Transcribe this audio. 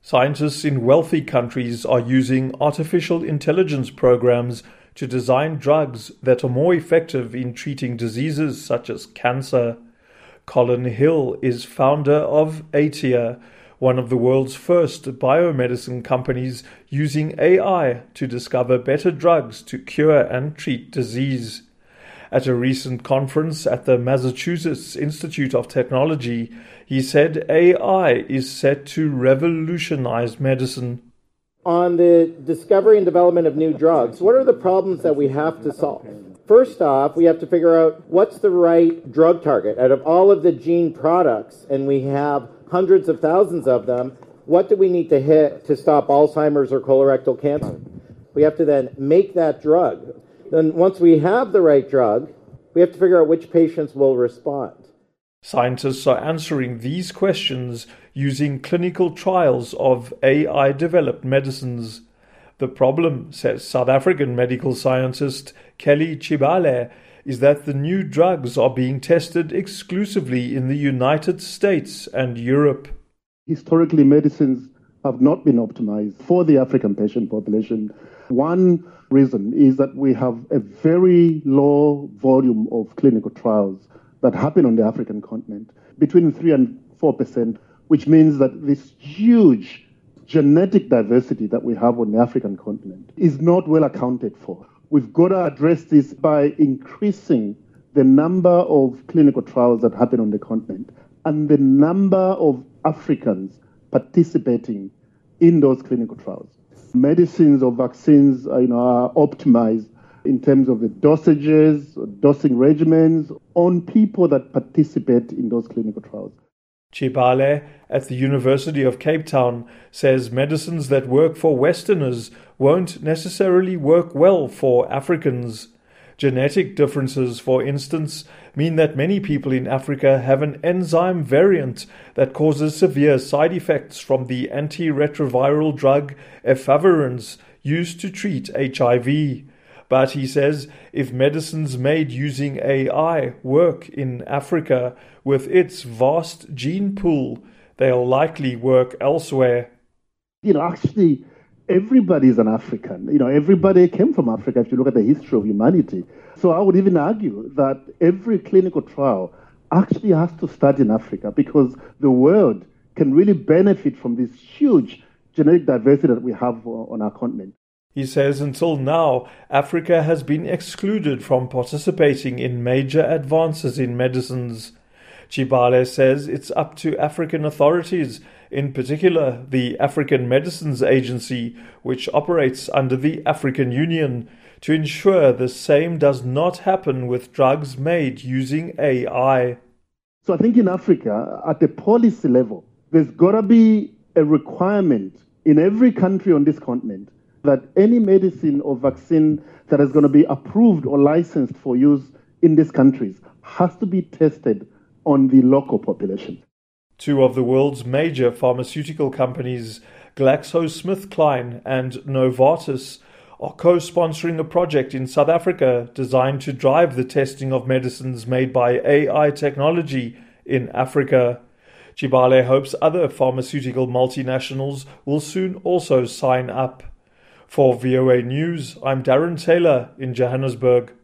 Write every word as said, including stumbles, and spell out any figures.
Scientists in wealthy countries are using artificial intelligence programs to design drugs that are more effective in treating diseases such as cancer. Colin Hill is founder of Atia, one of the world's first biomedicine companies using A I to discover better drugs to cure and treat disease. At a recent conference at the Massachusetts Institute of Technology, he said A I is set to revolutionize medicine. On the discovery and development of new drugs, what are the problems that we have to solve? First off, we have to figure out what's the right drug target. Out of all of the gene products, and we have hundreds of thousands of them, what do we need to hit to stop Alzheimer's or colorectal cancer? We have to then make that drug. Then once we have the right drug, we have to figure out which patients will respond. Scientists are answering these questions using clinical trials of A I-developed medicines. The problem, says South African medical scientist Kelly Chibale, is that the new drugs are being tested exclusively in the United States and Europe. Historically, medicines have not been optimized for the African patient population. One reason is that we have a very low volume of clinical trials that happen on the African continent, between three and four percent, which means that this huge genetic diversity that we have on the African continent is not well accounted for. We've got to address this by increasing the number of clinical trials that happen on the continent and the number of Africans participating in those clinical trials. Medicines or vaccines you know, are optimized in terms of the dosages, dosing regimens on people that participate in those clinical trials. Chibale at the University of Cape Town says medicines that work for Westerners won't necessarily work well for Africans. Genetic differences, for instance, mean that many people in Africa have an enzyme variant that causes severe side effects from the antiretroviral drug efavirenz used to treat H I V. But he says if medicines made using A I work in Africa with its vast gene pool, they'll likely work elsewhere. You know, actually, everybody is an African. You know, everybody came from Africa if you look at the history of humanity. So I would even argue that every clinical trial actually has to start in Africa because the world can really benefit from this huge genetic diversity that we have on our continent. He says until now, Africa has been excluded from participating in major advances in medicines. Chibale says it's up to African authorities, in particular the African Medicines Agency, which operates under the African Union, to ensure the same does not happen with drugs made using A I. So I think in Africa, at the policy level, there's got to be a requirement in every country on this continent that any medicine or vaccine that is going to be approved or licensed for use in these countries has to be tested on the local population. Two of the world's major pharmaceutical companies, GlaxoSmithKline and Novartis, are co-sponsoring a project in South Africa designed to drive the testing of medicines made by A I technology in Africa. Chibale hopes other pharmaceutical multinationals will soon also sign up. For V O A News, I'm Darren Taylor in Johannesburg.